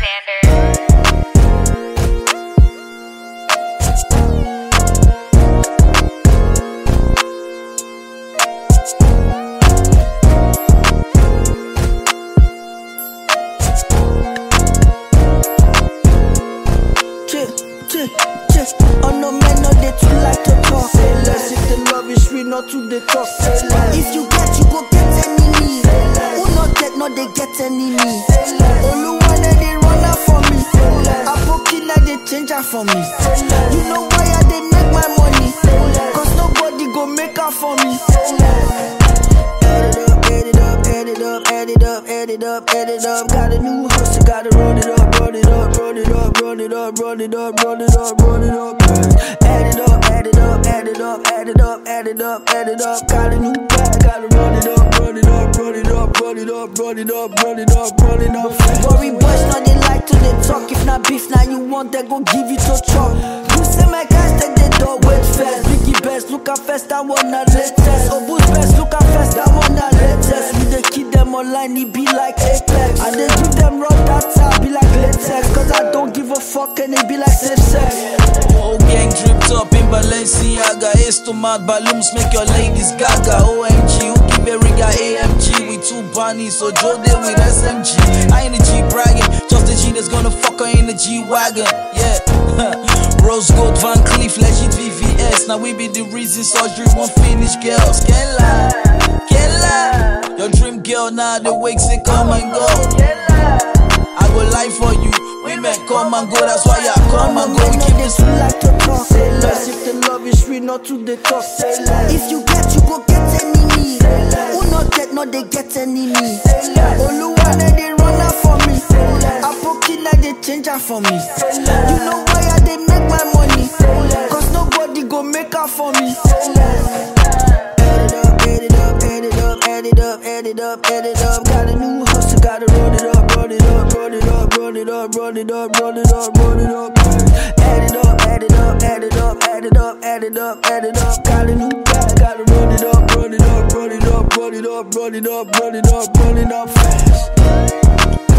standard. Oh no man, no they too like to talk. Say less if the love is real, not to the talk. If you get, you go get enemy. Who not get, no they get enemy. Oluwa they run out for me. Apokina they change her for me. You know why I they make my money? Cause nobody go make her for me. Add it up, add it up, add it up, add it up, add it up. Got a new hustle, gotta run it up, run it up, run it up, run it up, run it up, run it up, run it up. Add it up, add it up, add it up, add it up, add it up, add it up. Got a new bag, gotta run it up, run it up, run it up, run it up, run it up, run it up, run it up. Worry boys, now they like to they talk. If not beef, now you want, they go give you to chop. You say my guys take the door, wait fast. Biggie best, look at fast, that one not latest. Obus best, look at fast, that one not latest. We they keep them online, it be like Apex. And they give them raw data, be like latex. Cause I don't give a fuck and it be like safe sex. Whole gang dripped up in Balenciaga. Estomad balloons make your ladies gaga. OMG, who give Eriga AMG? We two bunnies, so Joe did with SMG. I ain't a G bragging, just the G that's gonna fuck her in the G-Wagon. Yeah, Rose Gold, Van Cleef, legit VVS. Now we be the reason surgery won't finish, girls. Can't lie, can't lie. Your dream girl now the wakes and come and go. I go lie for you. Women come and go, that's why I come and go. We keep this like to talk. Say less if the love is real, not to the talk. Say less. If you get, you go get enemy. Who not get, no they get enemy. Oluwa they run out for me. Apokina they change her for me. You know why I they make my money? Cause nobody go make her for me. Add it up, add it up, add it up, add it up, add it up. Got a new hustle, gotta run it up, run it up, run it up, run it up, run it up, run it up, run it up. Add it up, add it up, add it up, add it up, add it up, add it up. Got a new bag, gotta run it up, run it up, run it up, run it up, run it up, run it up, run it up fast.